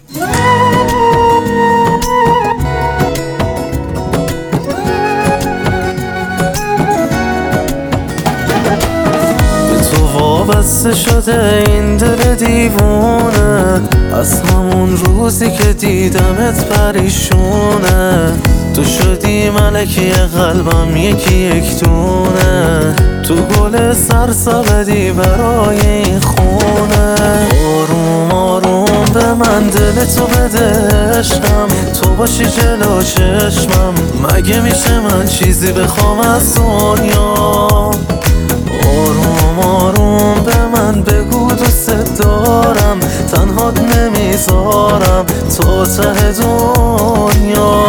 وابسته شده این دل دیوونه، از همون روزی که دیدمت پریشونه. تو شدی ملکی قلبم یکی یک دونه، تو گل سرسبدی برای این خونه. آروم آروم به من دل تو بده عشقم، تو باشی جلو چشمم، مگه میشه من چیزی بخوام از دنیا؟ آروم آروم به من بگو دوست دارم، تنهات نمیذارم تا ته دنیا.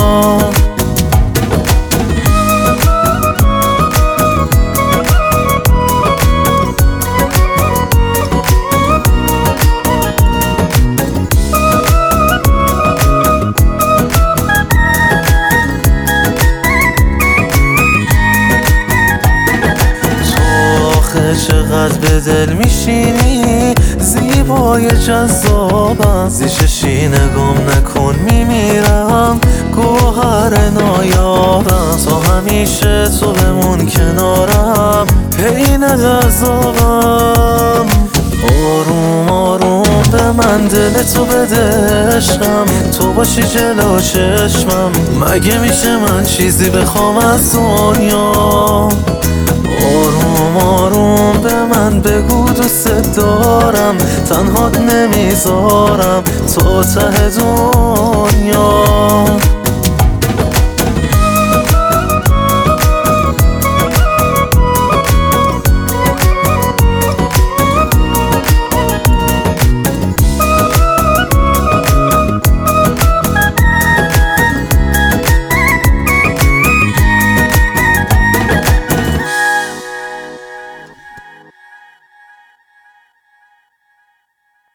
چقدر به دل میشینی، زیبای جذابم، زی چشی نگام نکن میمیرم، گوهر نایابم. تا همیشه تو بمون کنارم، هی ندازابم. آروم آروم به من دل تو بده عشقم، تو باشی جلو چشمم، مگه میشه من چیزی بخوام از دنیا؟ آروم آروم به من بگو دوست دارم، تنهات نمیذارم تا ته دنیا.